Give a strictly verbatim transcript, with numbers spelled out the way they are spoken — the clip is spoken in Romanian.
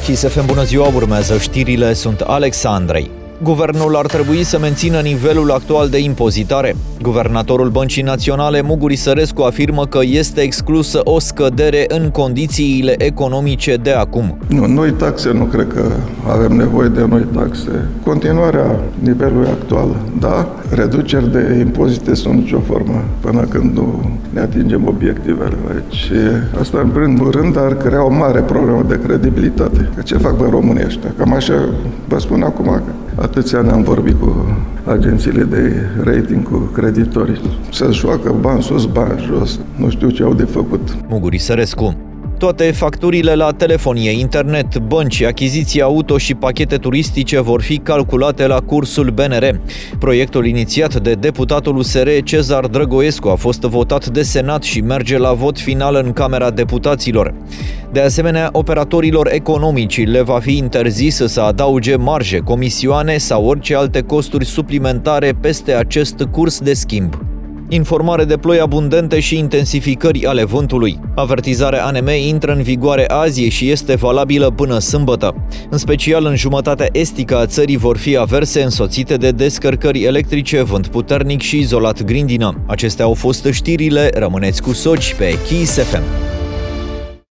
Kiss F M, bună ziua, urmează știrile, sunt Alex Andrei. Guvernul ar trebui să mențină nivelul actual de impozitare. Guvernatorul Băncii Naționale, Muguri Sărescu, afirmă că este exclusă o scădere în condițiile economice de acum. Nu, noi taxe nu cred că avem nevoie de noi taxe. Continuarea nivelului actual, da, reduceri de impozite sunt nicio formă până când nu ne atingem obiectivele. Deci asta în primul rând ar crea o mare problemă de credibilitate. Că ce fac bă românii ăștia? Cam așa vă spun acum că atâția ani am vorbit cu agențiile de rating, cu creditorii. Să-și joacă bani sus, bani jos. Nu știu ce au de făcut. Muguri Sărescu. Toate facturile la telefonie, internet, bănci, achiziții auto și pachete turistice vor fi calculate la cursul B N R. Proiectul inițiat de deputatul U S R Cezar Drăgoescu a fost votat de Senat și merge la vot final în Camera Deputaților. De asemenea, operatorilor economici le va fi interzis să adauge marje, comisioane sau orice alte costuri suplimentare peste acest curs de schimb. Informare de ploi abundente și intensificări ale vântului. Avertizarea A N M intră în vigoare azi și este valabilă până sâmbătă. În special în jumătatea estică a țării vor fi averse însoțite de descărcări electrice, vânt puternic și izolat grindină. Acestea au fost știrile, rămâneți cu Soci pe Kiss F M.